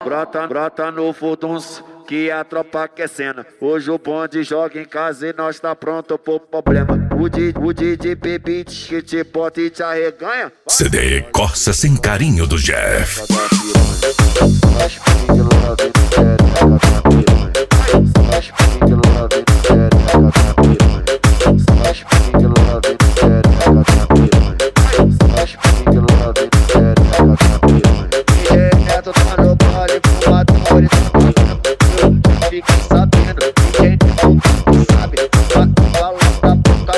Brota no Fuduns, que a tropa aquecendo. Hoje o bonde joga em casa e nós tá pronto pro problema. O DJ Beat que te bota e te arreganha. CD Corsa Sem Carinho do Jeff. Fiquem sabendo, quem não sabe, fala da puta,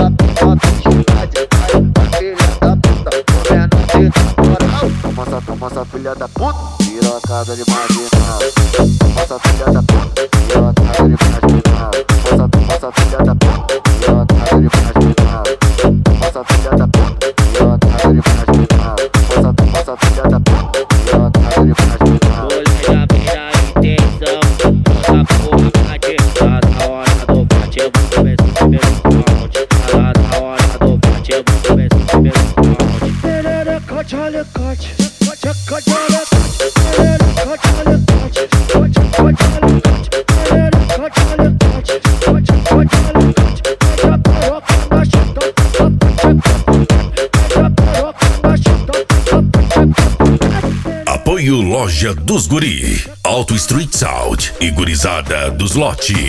filha da puta, comendo de moral. Toma essa filha da puta, virou a casa de marginal. Toma essa filha da puta, virou a casa de marginal. Toma essa filha da puta, virou a casa de marginal. Toma essa filha da puta, virou a casa de marginal. Toma essa filha da puta, virou a casa de marginal. Olha bem a intenção. A porra bate, tá na hora do bate, eu vou começar o primeiro round. Tá na hora do bate, eu vou começar o primeiro round. Pererecote, alecote, cote, alecote, pererecote, alecote, cote, alecote, pererecote, alecote, cote, alecote, pede a piroca na chita, pede a piroca na chita. Apoio Loja dos Guri, Auto Street Sound e Gurizada dos Lote.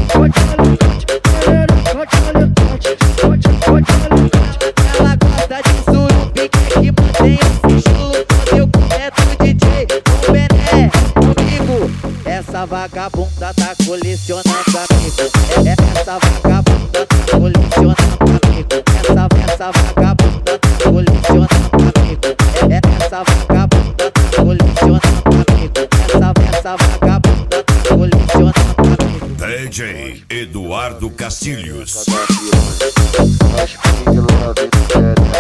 Ela gosta de surubim que mantém esse estilo. Quando eu cometo DJ com Bené comigo. Essa vagabunda tá colecionando amigo. Essa vagabunda tá colecionando amigo. Essa vagabunda tá colecionando amigo. Essa vagabunda tá colecionando amigo. Essa vagabunda tá colecionando amigo. DJ Eduardo Castilhos. Acho que